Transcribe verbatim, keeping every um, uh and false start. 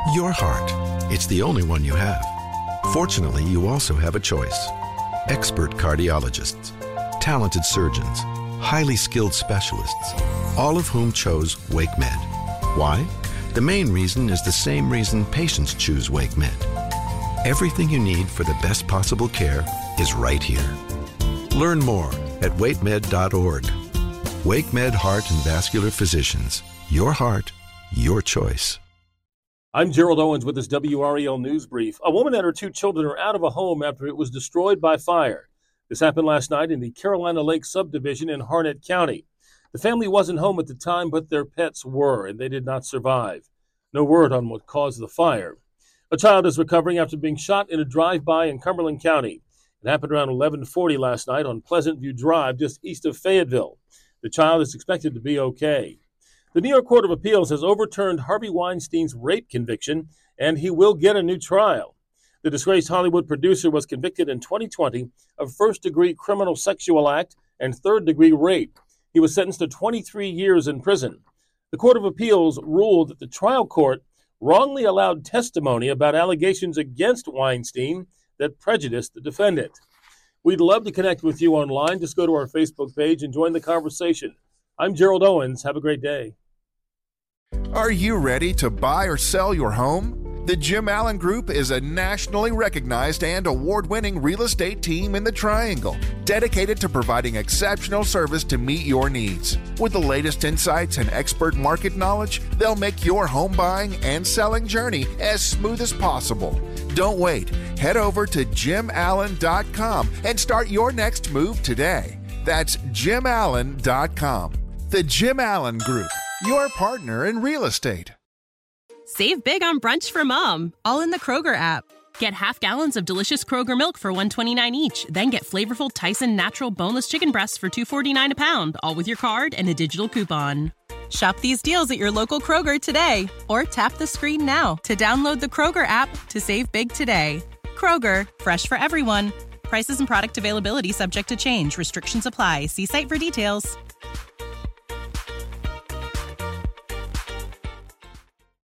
Your heart. It's the only one you have. Fortunately, you also have a choice. Expert cardiologists, talented surgeons, highly skilled specialists, all of whom chose WakeMed. Why? The main reason is the same reason patients choose WakeMed. Everything you need for the best possible care is right here. Learn more at wake med dot org. WakeMed Heart and Vascular Physicians. Your heart, your choice. I'm Gerald Owens with this W R E L News Brief. A woman and her two children are out of a home after it was destroyed by fire. This happened last night in the Carolina Lake subdivision in Harnett County. The family wasn't home at the time, but their pets were, and they did not survive. No word on what caused the fire. A child is recovering after being shot in a drive-by in Cumberland County. It happened around eleven forty last night on Pleasant View Drive, just east of Fayetteville. The child is expected to be okay. The New York Court of Appeals has overturned Harvey Weinstein's rape conviction, and he will get a new trial. The disgraced Hollywood producer was convicted in twenty twenty of first-degree criminal sexual act and third-degree rape. He was sentenced to twenty-three years in prison. The Court of Appeals ruled that the trial court wrongly allowed testimony about allegations against Weinstein that prejudiced the defendant. We'd love to connect with you online. Just go to our Facebook page and join the conversation. I'm Gerald Owens. Have a great day. Are you ready to buy or sell your home? The Jim Allen Group is a nationally recognized and award-winning real estate team in the Triangle, dedicated to providing exceptional service to meet your needs. With the latest insights and expert market knowledge, they'll make your home buying and selling journey as smooth as possible. Don't wait. Head over to jim allen dot com and start your next move today. That's jim allen dot com. The Jim Allen Group, your partner in real estate. Save big on brunch for mom, all in the Kroger app. Get half gallons of delicious Kroger milk for one dollar and twenty-nine cents each. Then get flavorful Tyson natural boneless chicken breasts for two dollars and forty-nine cents a pound, all with your card and a digital coupon. Shop these deals at your local Kroger today, or tap the screen now to download the Kroger app to save big today. Kroger, fresh for everyone. Prices and product availability subject to change. Restrictions apply. See site for details.